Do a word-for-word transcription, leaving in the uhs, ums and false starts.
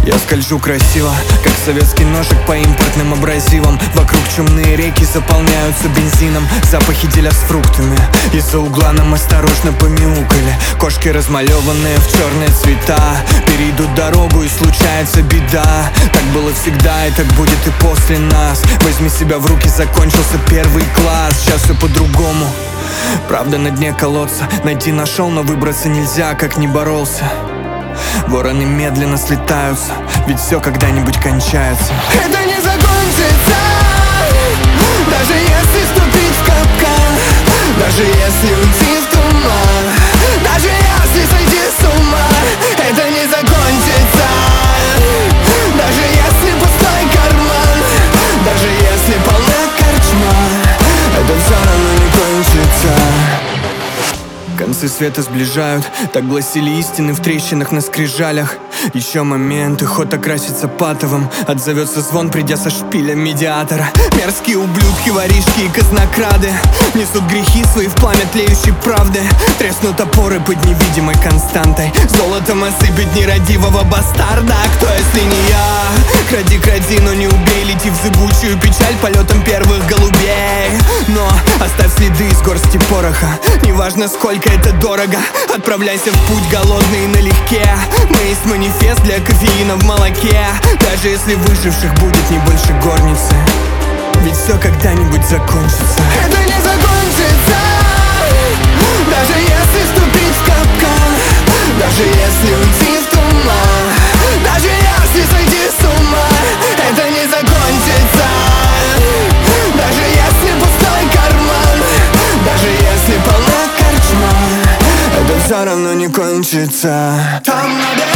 Я скольжу красиво, как советский ножик по импортным абразивам. Вокруг чумные реки заполняются бензином. Запахи деля с фруктами. Из-за угла нам осторожно помяукали. Кошки, размалеванные в черные цвета, перейдут дорогу и случается беда. Так было всегда и так будет и после нас. Возьми себя в руки, закончился первый класс. Сейчас все по-другому, правда на дне колодца. Найти нашел, но выбраться нельзя, как ни боролся. Вороны медленно слетаются, ведь все когда-нибудь кончается. Это не закончится, даже если ступить в капкан, даже если уйти в туман, даже если сойти с ума. Это не закончится, даже если пустой карман, даже если полна корчма, это все равно не кончится. Концы света сближают, так гласили истины в трещинах на скрижалях. Еще моменты, ход окрасится патовым, отзовется звон, придя со шпиля медиатора. Мерзкие ублюдки, воришки и казнокрады несут грехи свои в пламя тлеющей правды. Треснут опоры под невидимой константой, золотом осыпет нерадивого бастарда. Кто, если не я? Кради, кради, но не убей, лети в зыбучую печаль полетом первых голубей. Но оставь следы из горсти пороха, неважно сколько это дорого. Отправляйся в путь голодный и налегке. Мы есть манифест для кофеина в молоке. Даже если выживших будет не больше горницы, ведь все когда-нибудь закончится. Это не закончится, даже если ступить в капкан, даже если уйти в туман, даже если сойти с ума. Это не закончится, даже если пустой карман, даже если полна корчма, это все равно не кончится. Там на